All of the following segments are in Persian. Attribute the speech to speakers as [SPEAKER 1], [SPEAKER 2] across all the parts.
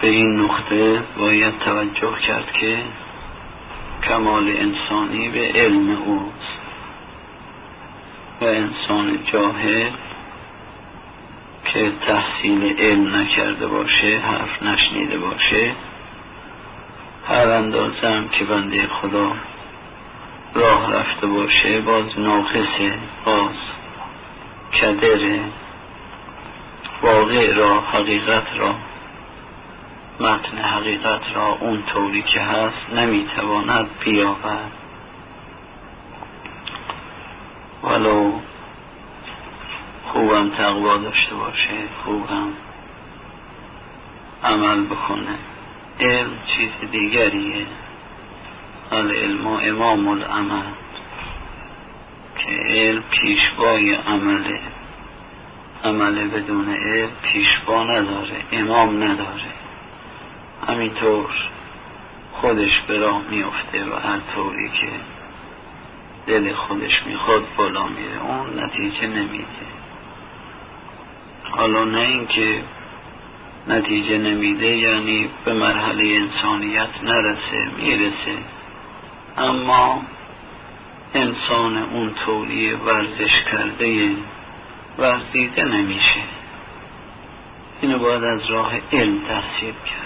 [SPEAKER 1] به این نقطه باید توجه کرد که کمال انسانی به علم اوست و انسان جاهل که تحصیل علم نکرده باشه، حرف نشنیده باشه، هر اندازه هم که بنده خدا راه رفته باشه باز ناقصه، باز کدره، واقع را، حقیقت را، متن حقیقت را اون طوری که هست نمیتواند بیابد. ولو خوبم تقوا داشته باشه، خوبم عمل بکنه، علم چیز دیگریه. العلم امام العمل، که علم پیشوای عمله، عمل بدون علم پیشوا نداره، امام نداره، همینطور خودش به راه میفته و هر طوری که دل خودش میخواد بالا میره، اون نتیجه نمیده. حالا نه اینکه نتیجه نمیده یعنی به مرحله انسانیت نرسه، میرسه، اما انسان اون طوری ورزش کرده ورزیده نمیشه. اینو باید از راه علم تحصیل کرد.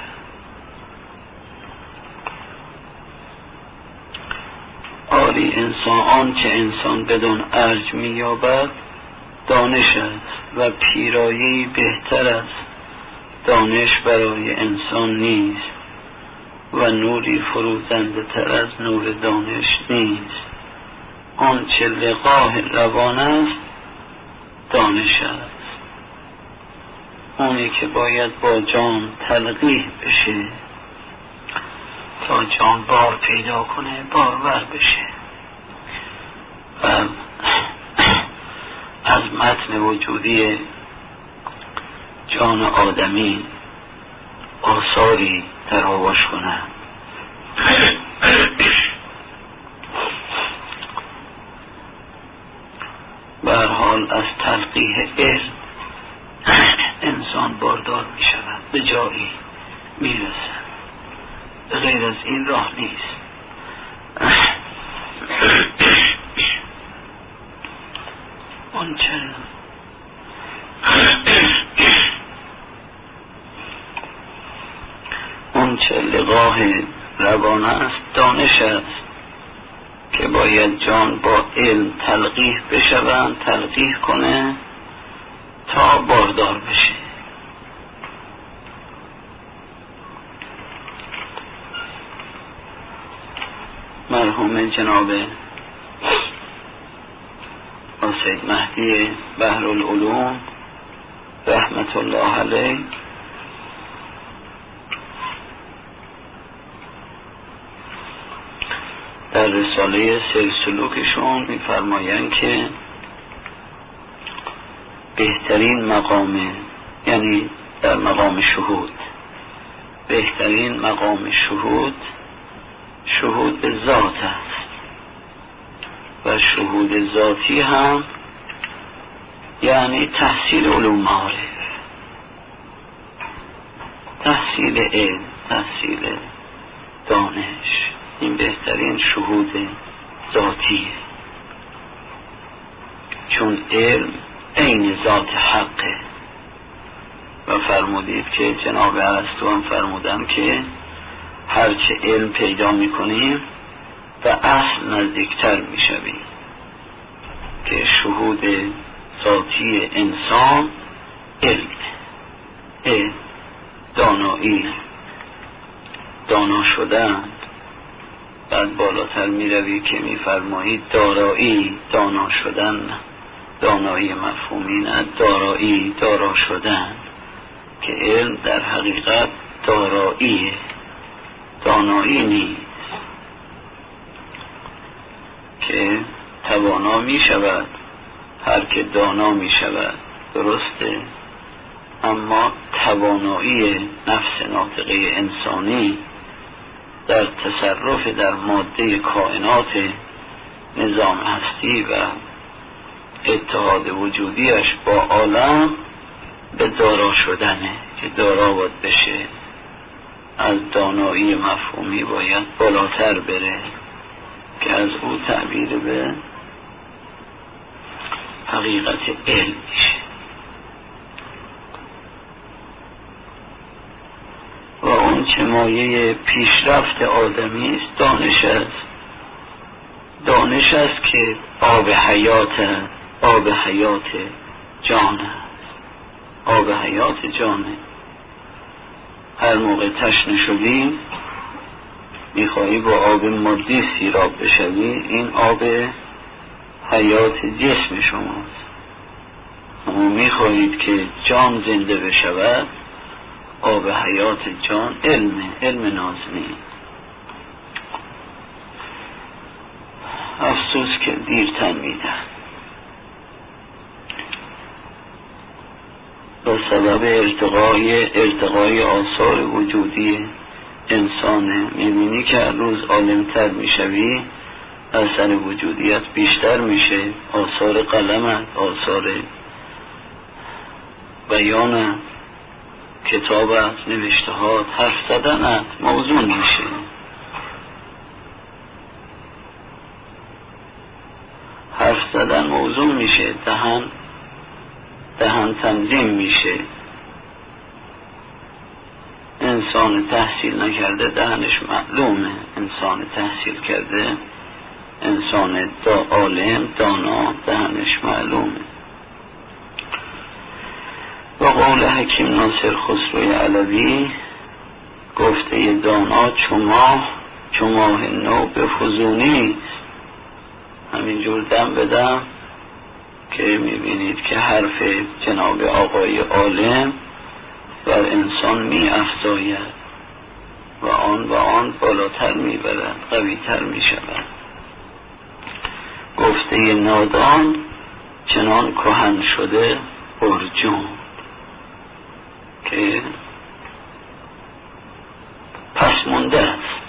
[SPEAKER 1] آری انسان، آن که انسان بدون ارج مییابد دانش است و پیرایه‌ای بهتر است دانش برای انسان نیست و نوری فروزنده تر از نور دانش نیست. آن چه لقاه روان است دانش است، اونی که باید با جان تلقیح بشه تا جان بار پیدا کنه، بارور بشه و از متن وجودی جان آدمی آثاری تراوش کنه. به هر حال از تلقیح علم انسان باردار می شود، به جایی می رسد، به غیر از این راه نیست. اون چه لقاه روان است دانش است که باید جان با علم تلقیح بشوند، تلقیح کنه تا باردار بشه. مرحوم جناب سید مهدی بحرالعلوم رحمت الله علیه در رساله سلسلوکشون می‌فرمایند که بهترین مقام، یعنی در مقام شهود، بهترین مقام شهود شهود به ذات است و شهود ذاتی هم یعنی تحصیل علوم معارف، تحصیل علم، تحصیل دانش، این بهترین شهود ذاتیه، چون علم عین ذات حقه. و فرمودید که جناب ارسطو هم فرمودن که هرچه علم پیدا میکنیم و اصل نزدیکتر میشویم، که شهود ذاتی انسان علم، دانایی، دانا شدن. بعد بالاتر میروی که میفرمایید دارایی، دانا شدن، دانایی مفهومی نه، دارایی، دارا شدن، که علم در حقیقت داراییه، دانایی نیست، که توانا می شود، هر که دانا می شود درسته، اما توانایی نفس ناطقه انسانی در تصرف در ماده کائنات نظام هستی و اتحاد وجودیش با عالم به دارا شدنه، که دارا باید بشه از دانایی مفهومی باید بالاتر بره که از او تعبیر به حقیقت علم میشه. و اون چه مایه پیشرفت آدمی است دانش است. دانش است که آب حیات است، آب حیات جان است، آب حیات جانه. هر موقع تشنه شدی میخواهی با آب مادی سیراب بشوی، این آب حیات جسم شماست. اما میخواهید که جان زنده بشود، آب حیات جان علم نازنین. افسوس که دیرتر میدن به سبب ارتقای آثار وجودی انسانه. میبینی که هر روز عالمتر میشوی، اثر وجودیت بیشتر میشه، آثار قلمت، آثار بیانت، کتابت، نوشتهات، حرف زدنت موزون میشه. حرف زدن موزون میشه، دهن تنظیم میشه. انسان تحصیل نکرده دهنش معلومه، انسان تحصیل کرده، انسان عالم دانا دهنش معلومه. و قول حکیم ناصر خسروی علوی گفته دانا چو ماه نو به فزونیست. همینجور دم بدم که میبینید که حرف جناب آقای عالم بر انسان می افزاید و آن بالاتر میبرد، قویتر میشود. گفته نادان چنان کهن شده ارجون، که پس مونده است،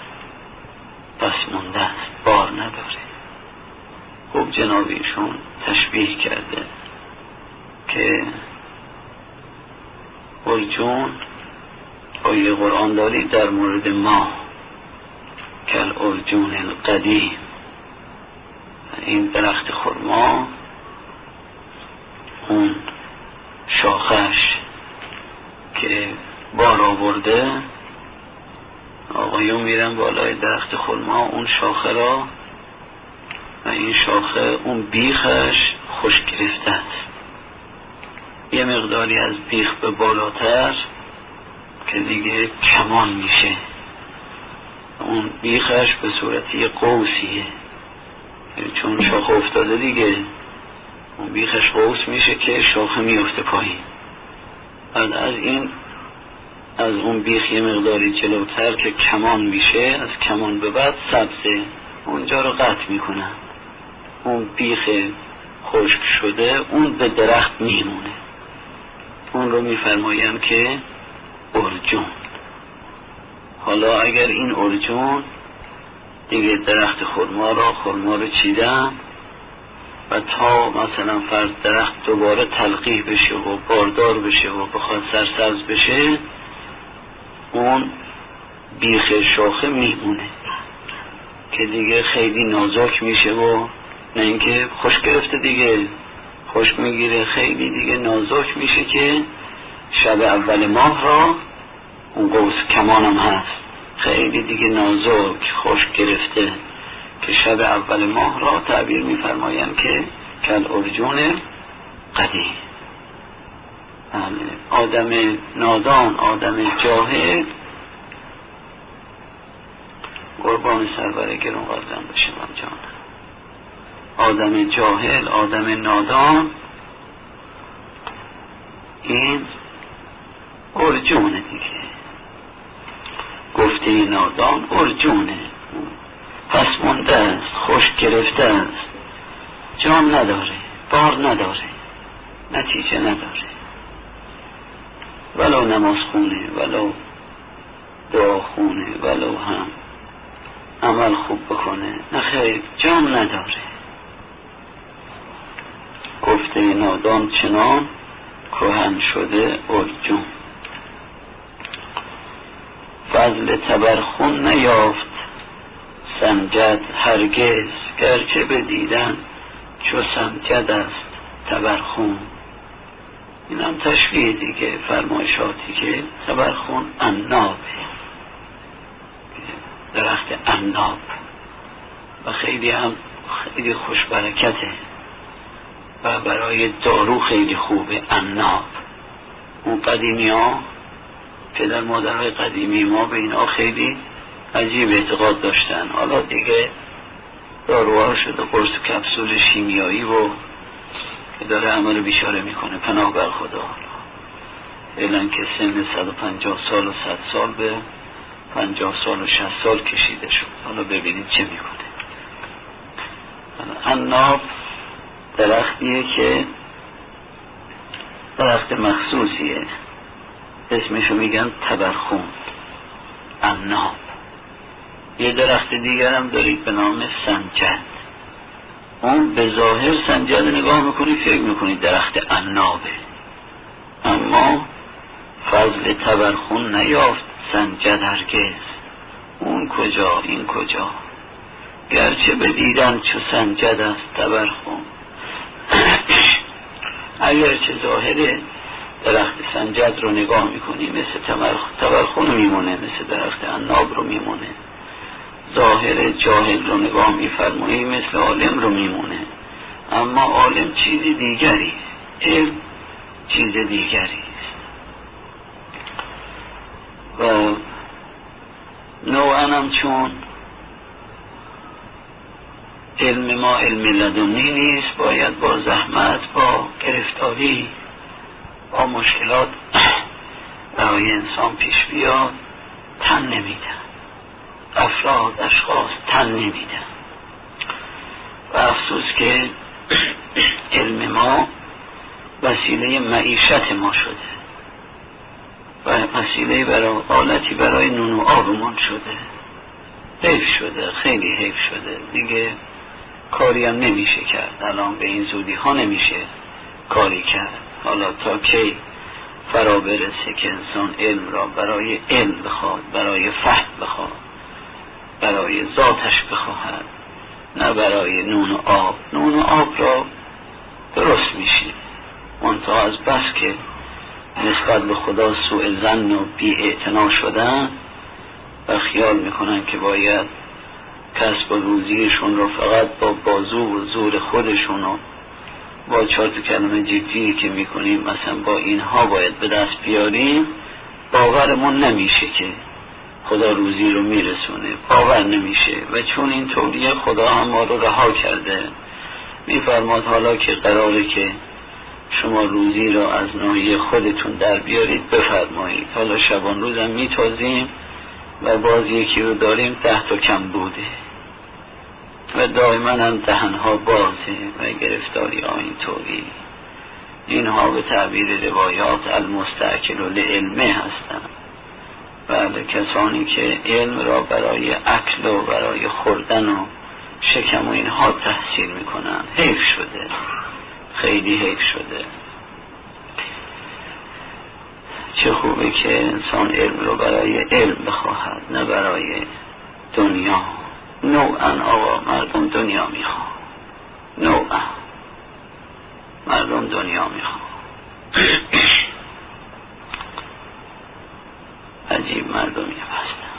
[SPEAKER 1] بار نداره. خوب جنابیشون تشبیه کرده که ارجون آیه قرآن داری در مورد ما کل ارجون القدیم. این درخت خرما، اون شاخش که بار آورده، آقایون میرن بالای درخت خرما اون شاخه را، و این شاخه اون بیخش خشک گرفته است. یه مقداری از بیخ به بالاتر که دیگه کمان میشه، اون بیخش به صورت یه قوسیه، چون شاخه افتاده دیگه اون بیخش قوس میشه که شاخه میفته پایین. از اون بیخ یه مقداری جلوتر که کمان میشه، از کمان به بعد سبزه، اونجا رو قطع میکنن. اون بیخ خشک شده اون به درخت میمونه، اون رو میفرمایم که ارجون. حالا اگر این ارجون دیگه درخت خرما رو چیدن و تا مثلا فرض درخت دوباره تلقیح بشه و باردار بشه و بخواد سرسبز بشه، اون بیخ شاخه میمونه که دیگه خیلی نازک میشه و نه اینکه خشک گرفته دیگه خشک میگیره، خیلی دیگه نازک میشه که شب اول ماه را اون قوس کمانم هست، خیلی دیگه نازک خشک گرفته که شب اول ماه را تعبیر میفرمایم که کل ارجون قدیم. آدم نادان، آدم جاهل، قربان سرور گرون قدرم بشم جان، آدم جاهل، آدم نادان، این ارجونه دیگه. گفته نادان ارجونه، پس مونده است، خشک گرفته است، جان نداره، بار نداره، نتیجه نداره، ولو نماز خونه، ولو دعا خونه، ولو هم عمل خوب بکنه، نخیر، جان نداره. گفته نادان چنان کهن شده ارجون. فضل تبرخون نیافت سنجد هرگز، گرچه به دیدن چو سنجد است تبرخون. این هم تشبیه دیگه، فرمایشاتی که تبرخون عنابه، درخت عناب و خیلی خوش برکته و برای دارو خیلی خوبه عناب. اون قدیمی ها، پدر مادرهای قدیمی ما به اینا خیلی عجیب اعتقاد داشتن. حالا دیگه داروها شده قرص و کپسول شیمیایی و که داره عمل بیچاره میکنه، پناه بر خدا. فعلا که سن 150 سال و 100 سال به 50 سال و 60 سال کشیده شد. حالا ببینیم چه میکنه. عناب درختیه که درخت مخصوصیه، اسمشو میگن تبرخون عناب. یه درخت دیگر هم دارید به نام سنجد. اون به ظاهر سنجد نگاه میکنی فکر میکنی درخت عنابه، اما فضل تبرخون نیافت سنجد هرگز. اون کجا این کجا، گرچه به دیدن چو سنجد است تبرخون. اگرچه ظاهر درخت سنجد رو نگاه میکنی مثل تبرخون میمونه، مثل درخت عناب رو میمونه. ظاهر جاهل رو نگاه میفرمایی مثل عالم رو میمونه، اما عالم چیز دیگری، علم چیز دیگری است. و نوعا هم چون علم ما علم لدنی نیست، باید با زحمت، با گرفتاری، با مشکلات برای انسان پیش بیاد. تن نمیدن افراد، اشخاص تن نمیدن و افسوس که علم ما وسیله معیشت ما شده و وسیله برای آلتی برای نون و آبمان شده. حیف شده، خیلی حیف شده دیگه. کاری هم نمیشه کرد، الان به این زودی ها نمیشه کاری کرد. حالا تا کی فرا برسه که انسان علم را برای علم بخواد، برای فهم بخواد، برای ذاتش بخواهد، نه برای نون و آب. نون و آب را درست میشه، منتها از بس که نسبت به خدا سوء ظن و بی اعتنا شدن و خیال میکنن که باید کسب و روزیشون رو فقط با بازو و زور خودشون و با 4 کلمه جدی که میکنیم مثلا با اینها باید به دست بیاریم. باورمون نمیشه که خدا روزی رو میرسونه، باور نمیشه. و چون این طوریه خدا هم ما رو رها کرده، میفرماد حالا که قراره که شما روزی رو از ناحیه خودتون در بیارید بفرمایید. حالا شبان روزم میتازیم و باز یکی رو داریم 10 کم بوده و دائما هم دهنها بازه و گرفتاری ها اینطوری. اینها به تعبیر روایات المستأکل لعلمه هستند. بله، کسانی که علم را برای اکل و برای خوردن و شکم و اینها تحصیل میکنن. حیف شده، خیلی حیف شده. چه خوبه که انسان علم رو برای علم بخواهد، نه برای دنیا. نوعا آقا مردم دنیا میخوان، نوعا مردم دنیا میخوان. عجیب مردمی هستن.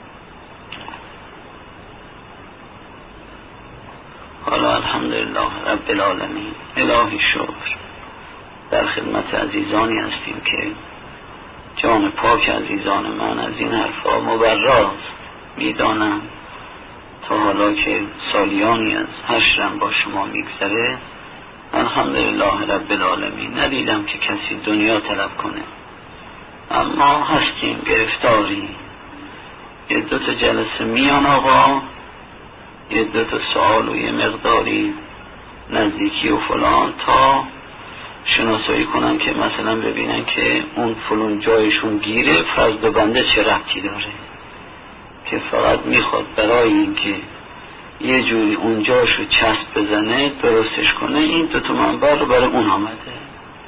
[SPEAKER 1] حالا الحمدلله رب العالمین، الهی شکر، در خدمت عزیزانی هستیم که جان پاک عزیزان من از این حرفا مبراست. میدانم تا حالا که سالیانی از حشرم با شما میگذره، الحمدلله رب العالمین ندیدم که کسی دنیا طلب کنه، اما هستیم گرفتاری. 1-2 جلسه میان آقا، 1-2 سوال و یه مقداری نزدیکی و فلان تا شناسایی کنن که مثلا ببینن که اون فلان جایشون گیره، فرض به بنده چه ربطی داره، که فقط میخواد برای این که یه جوری اونجاشو چسب بزنه درستش کنه. این 2 منبر رو برای اون آمده.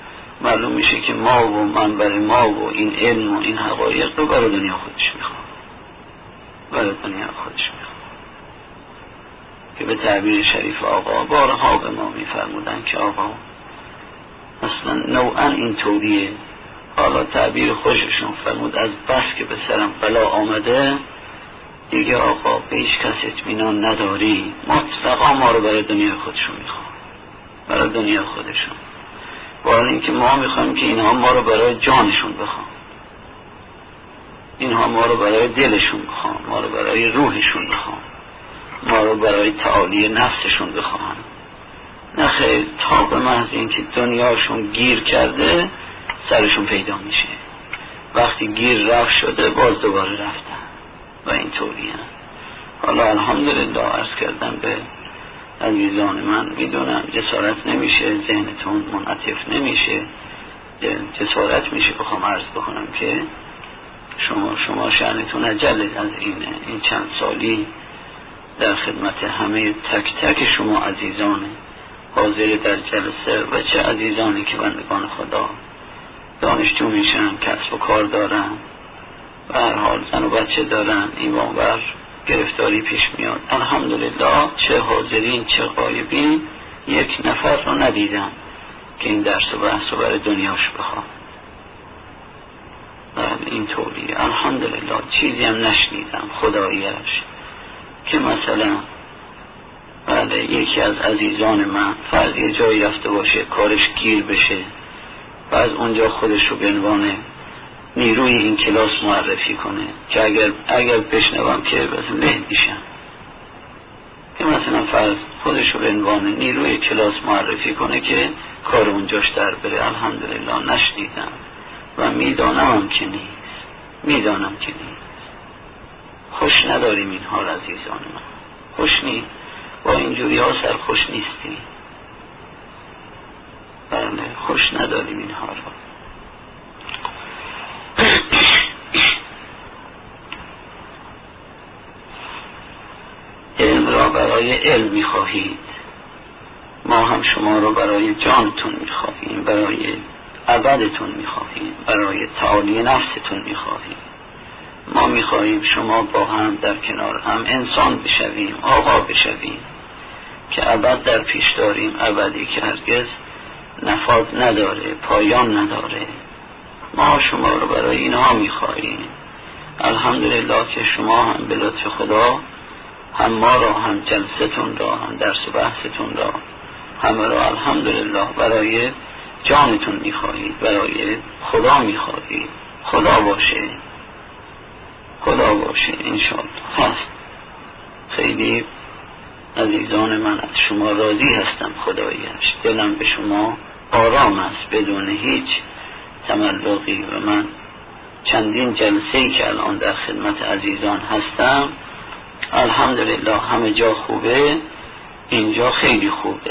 [SPEAKER 1] معلوم میشه که ما و منبر ما و این علم و این حقایق رو برای دنیا خودش میخواد. برای دنیا خودش میخواد، که به تعبیر شریف آقا بارها به ما میفرمودن که آقا اصلا نوعا این طوریه. حالا تعبیر خوششون فرمود از بس که به سرم بلا آمده دیگه آقا به هیچ کس اطمینان نداری، مطلقا ما رو برای دنیا خودشون میخوان، برای دنیا خودشون، با اینکه ما میخوایم که اینها ما رو برای جانشون بخوان، اینها ما رو برای دلشون بخوان، ما رو برای روحشون بخوان، ما رو برای تعالی نفسشون بخوان. نه خیر، تا به محض اینکه دنیاشون گیر کرده سرشون پیدا میشه، وقتی گیر رفت شده باز دوباره رفتن و این طوری هم. حالا الحمدلله عرض کردم به عزیزان من، میدونم جسارت نمیشه، ذهنتون منعطف نمیشه، جسارت میشه بخوام عرض بکنم که شما شأنتون عجله از این چند سالی در خدمت همه تک تک شما عزیزان حاضر در جلسه و چه عزیزانی که بندگان خدا دانشجو میشن، کسب و کار دارن، و هر حال زن و بچه دارن، این وانور گرفتاری پیش میاد. الحمدلله چه حاضرین چه غایبین یک نفر رو ندیدم که این درس و بحث رو برای دنیاش بخوام. این طوری الحمدلله چیزی هم نشنیدم خداییش که مثلا بله یکی از عزیزان من فرض یه جایی رفته باشه کارش گیر بشه و از اونجا خودش رو به عنوان نیروی این کلاس معرفی کنه که اگر بشنوم که بس له میشم، که مثلا فرض خودش رو به عنوان نیروی کلاس معرفی کنه که کار اونجاش در بره. الحمدلله نشنیدم و میدانم که نیست. خوش نداریم اینها را عزیزان من، خوش نیست، با اینجوری ها سرخوش نیستیم. بله خوش نداریم اینها را. علم را برای علم میخواهید، ما هم شما را برای جانتون میخواهیم، برای ابدتون میخواهیم، برای تعالی نفستون میخواهیم. ما میخواهیم شما با هم در کنار هم انسان بشویم، آقا بشویم که ابد در پیش داریم، ابدی که هرگز نفاد نداره، پایان نداره. ما شما رو برای اینها میخواهیم. الحمدلله که شما هم به لطف خدا هم ما را، هم جلستون را، هم درس و بحثتون را، همه را الحمدلله برای جانتون میخواهید، برای خدا میخواهید. خدا باشه انشاءالله. هست خیلی عزیزان من از شما راضی هستم، خداییش دلم به شما آرام است بدون هیچ تملقی، و من چندین جلسه‌ای که الان در خدمت عزیزان هستم الحمدلله همه جا خوبه، اینجا خیلی خوبه.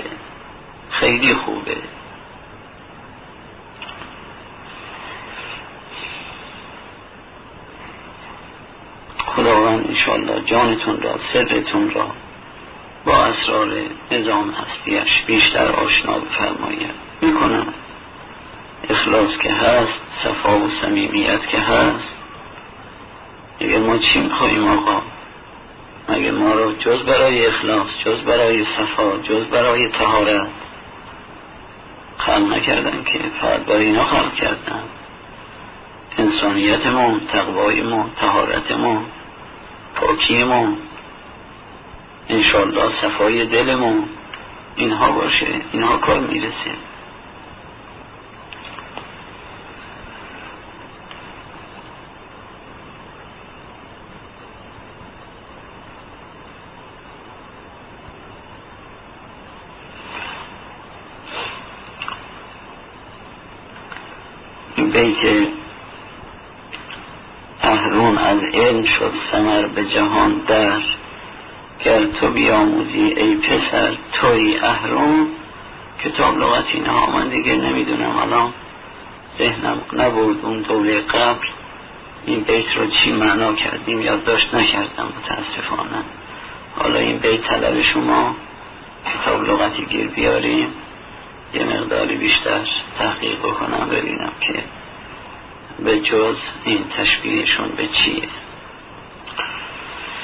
[SPEAKER 1] خداوند انشاءالله جانتون را، سرتون را با اسرار نظام هستیش بیشتر آشنا بفرماید. میکنم اخلاص که هست، صفا و صمیمیت که هست، دیگه ما چی میخواییم آقا؟ مگه ما رو جز برای اخلاص، جز برای صفا، جز برای طهارت خلق نکردن که؟ فقط برای اینا خلق کردن. انسانیتمون، تقوایمون، طهارتمون، پاکیمون، انشالله صفای دلمون، اینها باشه، اینها کار میرسه. این بیت اهرون از علم شد ثمر به جهان در، گر تو بیاموزی ای پسر توی اهرون. کتاب لغت اینها من دیگه نمیدونم، الان ذهنم نبود اون دوره قبل این بیت رو چی معنا کردیم یادداشت نکردم متاسفانه. حالا این بیت طلب شما کتاب لغتی گیر بیاریم یه مقداری بیشتر تحقیق بکنم ببینم که به جز این تشبیهشون به چیه.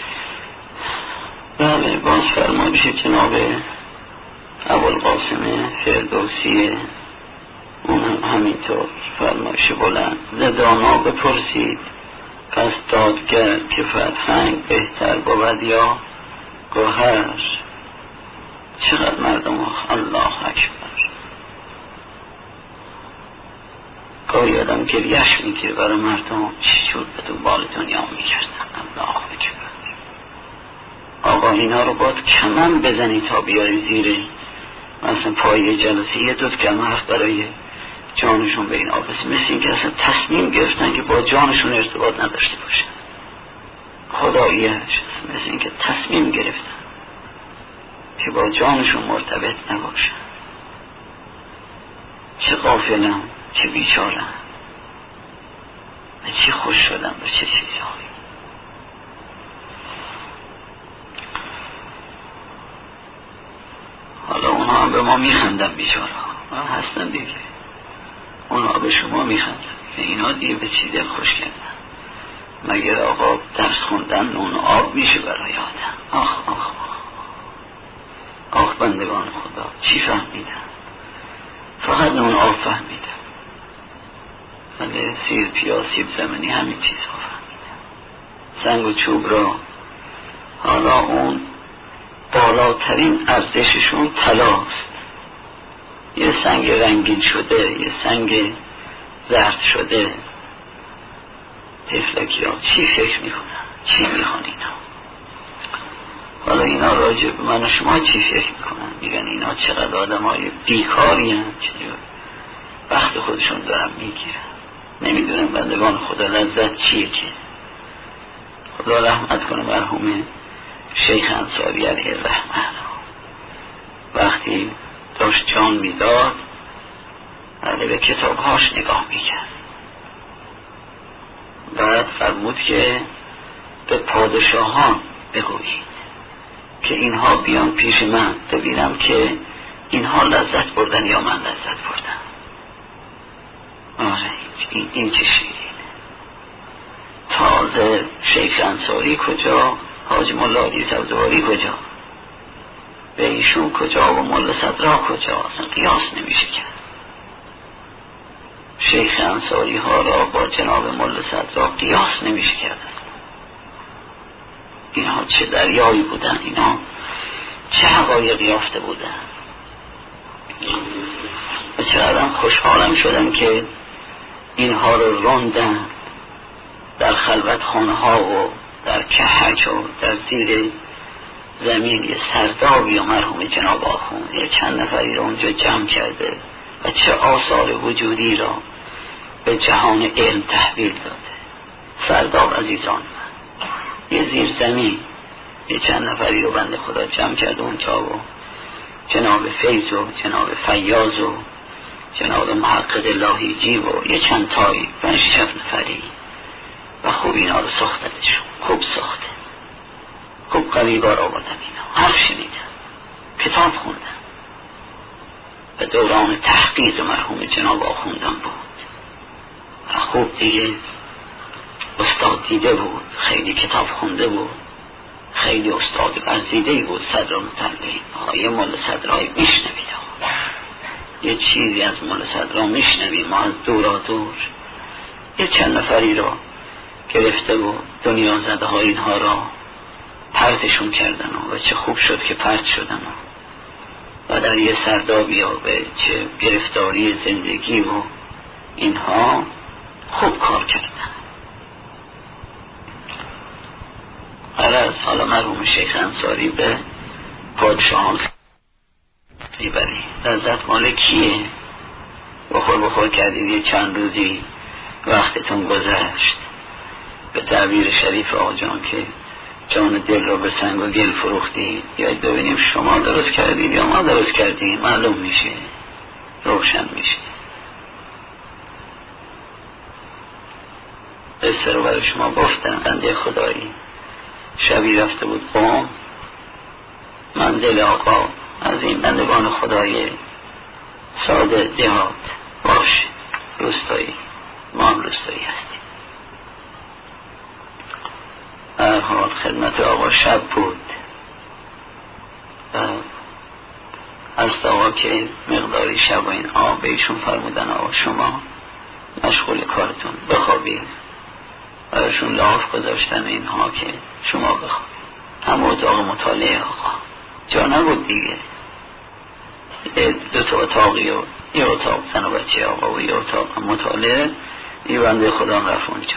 [SPEAKER 1] بله، باز فرمایش جناب ابوالقاسم فردوسی اون هم همینطور فرمایش بلند: ز دانا بپرسید پس دادگر که فرهنگ بهتر بود یا گوهر. چقدر مردم الله اکبر، گاهی آدم گریهش میگیره برای مردم چی جور به دنبال دنیا میکردن. الله اکبر. آقا اینا رو باید کمن بزنی تا بیاری زیر مثلا پای جلسه یه دوت کم حرف برای جانشون به این آفس، مثل این که اصلا تصمیم گرفتن که با جانشون ارتباط نداشته باشن. خداییش مثل این که تصمیم گرفتن که با جانشون مرتبط نباشن. چه غافلم، چه بیچارم، و چه خوش شدم به چه چیزهایی. حالا اونها هم به ما میخندن بیچاره ها، هستن دیگه، اونها به شما میخندن. اینا دیگه به چی دل خوش کردن؟ مگر آقا درس خوندن نون آب میشه برای آدم؟ آخ آخ آخ آخ بندگان خدا چی فهمیدن؟ فقط نون آب فهمیدن، ولی سیر پیاز سیب زمینی همین چیزها فهمیدن. سنگ و چوب را حالا اون بالاترین ارزششون طلاست. یه سنگ رنگین شده، یه سنگ زرد شده، تفلکی ها چی فکر میکنن؟ چی میخوان اینا؟ حالا اینا راجع به من و شما چی فکر میکنن؟ میگن اینا چقدر آدم های بیکاری هم، چجور وقت خودشون دارن میگیرن. نمیدونم بندگان خدا لذت چیه که. خدا رحمت کنه مرحوم شیخ انصاری علیه الرحمه، وقتی داشت جان میداد به کتابهاش نگاه میکرد، بعد فرمود که به پادشاهان بگویید که اینها بیان پیش من ببینم که اینها لذت بردن یا من لذت بردم. آره این چه شیرین. تازه شیخ انصاری کجا، حاج مولا علی سبزواری کجا، به ایشون کجا و مولا صدرا کجا، اصلا قیاس نمیشه کرد. شیخ انصاری ها را با جناب مولا صدرا قیاس نمیشه کرد. اینها چه دریایی بودن، اینا چه حقایق یافته بودن. و چقدر خوشحالم شدم که اینها رو راندن در خلوت خانه ها و در کهج و در زیر زمین. یه سردابی و مرحوم جناب آخوند یه چند نفری رو اونجا جمع کرده و چه آثار وجودی را به جهان علم تحویل داده. سرداب عزیزان من یه زیر زمین یه چند نفری رو بنده خدا جمع کرده اونجا و جناب فیض و جناب فیاض و جناب محقق لاهیجی و یه چند تایی 5-6 نفری و خوب اینا رو ساختدشون، خوب ساخته، خوب قریبا را آوردن، اینا حرف شنیدن، کتاب خوندن و دوران تحقیق مرحوم جناب آخوندن بود و خوب دیگه استاد دیده بود، خیلی کتاب خونده بود، خیلی استاد ورزیده بود. صدر مطلعین آقای مولا صدرای میشنوید، یه چیزی از مولا صدرا میشنوید. ما از دورا دور یه چند نفری را گرفته و دنیا زده ها اینها را پرتشون کردن و چه خوب شد که پرت شدن و در یه سردابی ها به چه گرفتاری زندگی و اینها خوب کار کردن. از حالا مرحوم شیخ انصاری به پادشاهان میبری، لذت مال کیه؟ بخور کردید یه چند روزی وقتتون گذشت. به تعبیر شریف آقا جان که جان دل رو به سنگ و گل فروختید، یا ببینیم شما درست کردید یا ما درست کردیم، معلوم میشه، روشن میشه. قصه رو برای شما گفتم. بنده خدایی شبی رفته بود قم، منزل آقا از این بندگان خدای ساده دهات باشه، روستایی، ما هم روستایی هستیم. هر حال خدمت آقا شب بود، اینها که مقداری شب و این به ایشون فرمودن آقا شما مشغول کارتون بخوابید، براشون لاف گذاشتن اینها که شما بخوابید. هم اتاق مطالعه آقا جا نبود دیگه، دو تا اتاقی و یه اتاق زن و بچه آقا و یه اتاق مطالعه. این بنده خدا رفت اونجا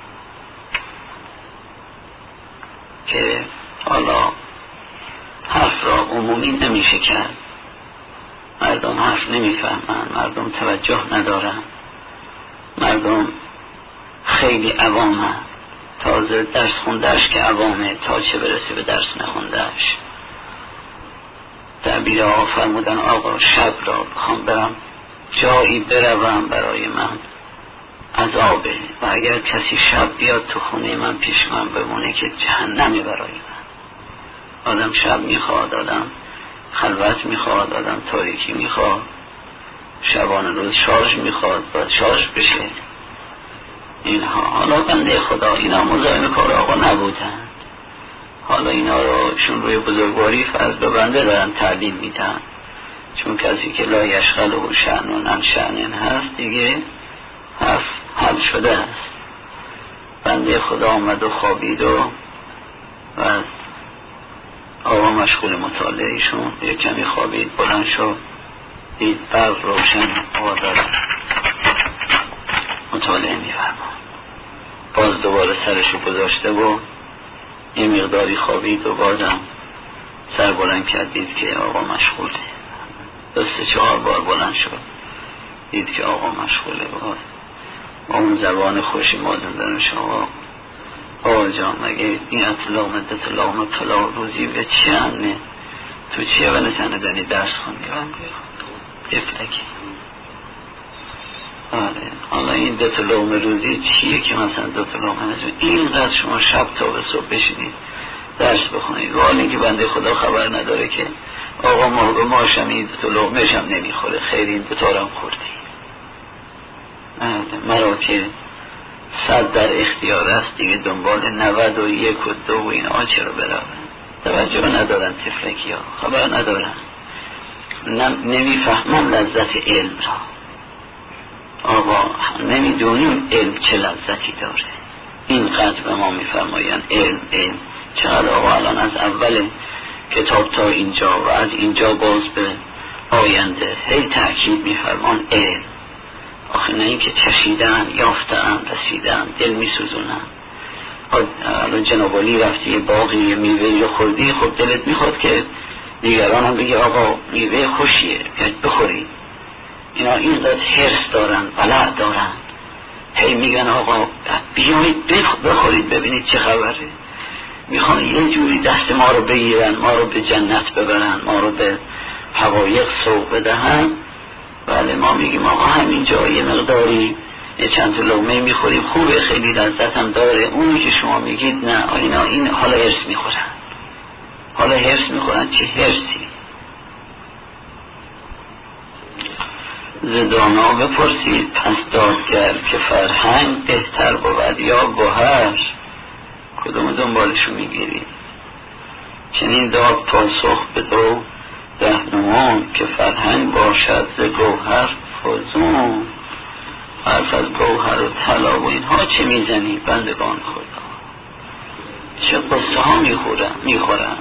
[SPEAKER 1] که حالا حرف را عمومی نمیشه کرد، مردم حرف نمیفهمن، مردم توجه ندارن، مردم خیلی عوامه، تازه درس خوندهش که عوامه تا چه برسه به درس نخوندهش. تعبیر آقا فرمودن آقا شب را بخوام برم جایی بروم برای من عذابه و اگر کسی شب بیاد تو خونه من پیش من بمونه که جهنمه برای من. آدم شب میخواد، آدم خلوت میخواد، آدم تاریکی میخواد، شبانه روز شارژ میخواد، باید شارژ بشه. اینها حالا بنده خدا اینا مزاحم کار آقا نبودن، حالا اینا رو شون روی بزرگواری فرض به بنده دارن تعلیم میدن، چون کسی که لا یشغله شأن عن شأن هست دیگه حرف حل شده است. بنده خدا آمد و خوابید و آقا مشغول مطالعه ایشون یک کمی خوابید، بلند شد دید برق روشن آقا داره مطالعه می‌فرماد. باز دوباره سرشو گذاشته و یه مقداری خوابید و بازم سر بلند کرد، دید که آقا مشغوله. دو سه چهار بار بلند شد دید که آقا مشغوله. با اون زبان خوشی مازندن شما آقا جان مگه این اطلاع مدت لامه طلا روزی به چه امنه تو چیه و نتنه دنی درس خوندی بفلکی. آره حالا این دو لقمه روزی چیه که مثلا دو لقمه روزی اینقدر شما شب تا به صبح بشینید درس بخونید و حالا اینکه بنده خدا خبر نداره که آقا ماشم این دو لقمه شم نمیخوره، خیلی این دوتارم خوردی. مرا که 100 در اختیار است دیگه دنبال 91 و 2 و این آچه رو برون. توجه ندارن تفلکی ها، خبر ندارن، نمیفهمن لذت علم را. آقا نمیدونیم علم چه لذتی داره. اینقدر به ما میفرماین علم چقدر. آقا الان از اول کتاب تا اینجا و از اینجا باز به آینده هی تأکید میفرمان علم. آخه نه این که چشیدن یافتن رسیدن دل میسوزونن. الان جناب علی رفتی یه باقی یه میوه رو خوردی، خب دلت میخواد که دیگران هم بگی آقا میوه خوشیه بیاید بخورید. اینا اینقدر حرص دارن ولع دارن، هی میگن آقا بیایید بخورید ببینید چه خبره. میخوان یه جوری دست ما رو بگیرن، ما رو به جنت ببرن، ما رو به حقایق سوق بدهن. بله ما میگیم آقا همین جایی مقداری یه چند تا لقمه میخوریم خوبه، خیلی لذت هم داره. اونی که شما میگید نه اینا این حالا هرس میخورن، حالا هرس میخورن. چه هرسی؟ زدانا بپرسید پس دادگر که فرهنگ بهتر بود یا گوهر، کدوم دنبالشو میگیری؟ چنین داد پاسخ به دو رهنمون که فرهنگ باشد ز گوهر فزون. حرف از گوهر و طلا و اینها چه میزنی بندگان خدا؟ چه قصه ها میخورن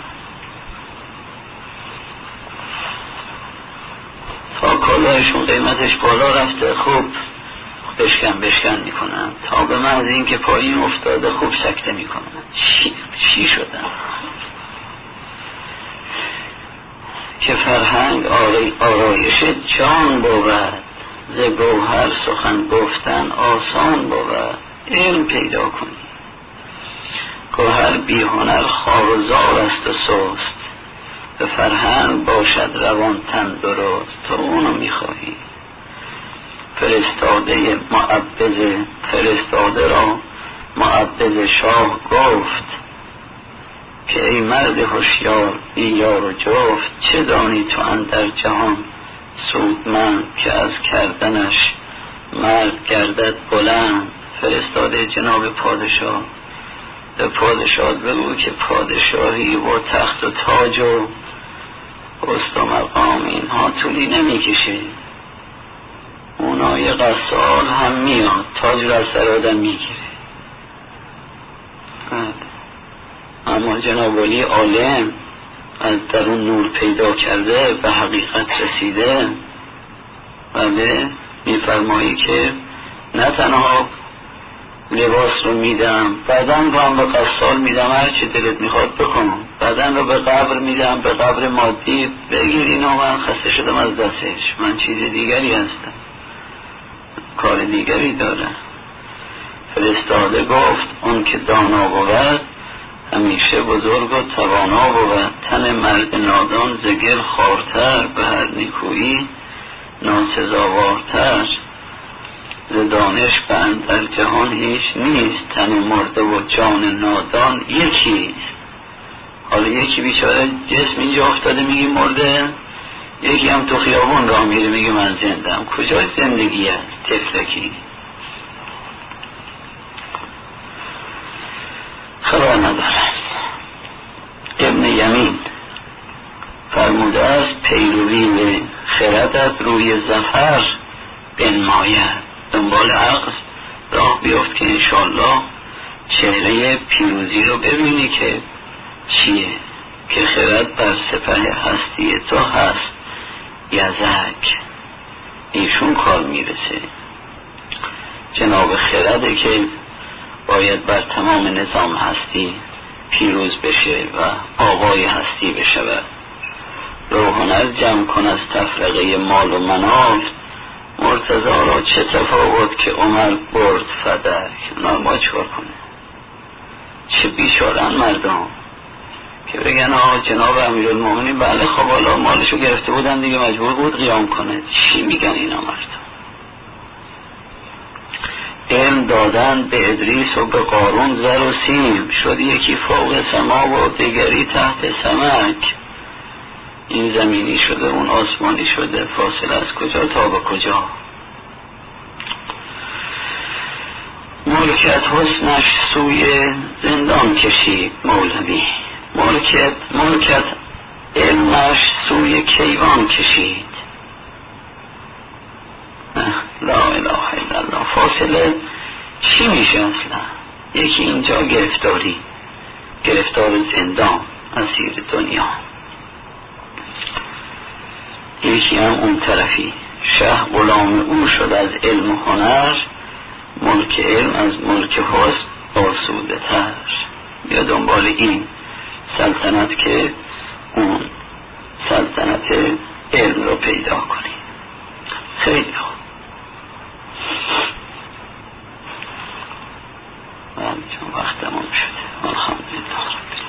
[SPEAKER 1] تا کالاهشون قیمتش بالا رفته خوب بشکن میکنن، تا به محض این که پایین افتاده خوب سکته میکنن. چی شدن؟ که فرهنگ آرایش جان بود، ز گوهر سخن گفتن آسان بود. علم پیدا کنی. گوهر بی هنر خوار و زار است و سست، به فرهنگ باشد روان تن درست. تو اونو میخواهی. فرستاده را معبد شاه گفت که ای مرد هوشیار بی یار و جفت. چه دانی تو اندر جهان سودمند که از کردنش مرد گردد بلند. فرستاده جناب پادشاه به پادشاه بگو که پادشاهی و تخت و تاج و پست و مقام اینها طولی نمیکشه. اونای قصال هم میاد تاج را سر آدم میگیره. اما جناب ولی عالم از درون نور پیدا کرده به حقیقت رسیده، بله میفرمایی که نه تنها لباس رو میدم، بدن رو هم به قصال میدم، هر چی دلت میخواد بکنم، بدن رو به قبر میدم، به قبر مادی بگیر اینو، من خسته شدم از دستش، من چیز دیگری هستم، کار دیگری دارم. فرستاده گفت اون که دانا بود همیشه بزرگ و توانا بود، تن مرد نادان زگل خارتر، به هر نیکویی ناسزاوارتر، ز دانش به اندر جهان هیچ نیست، تن مرده و جان نادان یکیست. حالا یکی بیچاره جسم اینجا افتاده میگی مرده، یکی هم تو خیابون راه میره میگه من زندم. کجای زندگی است تفلکی؟ خبر ندارم. ابن یمین فرموده است پیروی به خردت روی ظفر بنماید، دنبال عقل راه بیفت که انشالله چهره پیروزی رو ببینی که چیه، که خرد بر سپه هستی تو هست یزک، ایشون کار میرسه. جناب خرده که باید بر تمام نظام هستی پیروز بشه و آقای هستی بشه. روحانت جمع کن از تفرقه مال و منال، مرتضی را چه تفاوت که عمر برد فدک. اونا باید چکار کنه؟ چه بیچارن مردم که بگن آقا جناب امیرالمومنین بله خب حالا مالشو گرفته بودن دیگه مجبور بود قیام کنه. چی میگن اینا مردم؟ علم دادن به ادریس و به قارون زر و سیم، شد یکی فوق سما و دیگری تحت سمک. این زمینی شده اون آسمانی شده، فاصله از کجا تا به کجا. ملکت حسنش سوی زندان کشید مولوی، ملکت علمش سوی کیوان کشید. لا اله الا الله. فاصله چی میشه اصلا؟ یکی اینجا گرفتار زندان اسیر دنیا، یکی هم اون طرفی شه غلام او شد از علم و هنر، ملک علم از ملک حسن آسوده تر. بیا دنبال این سلطنت که اون سلطنت علم رو پیدا کنی. خیلی خوب. چون وقتمون شده. الحمدلله.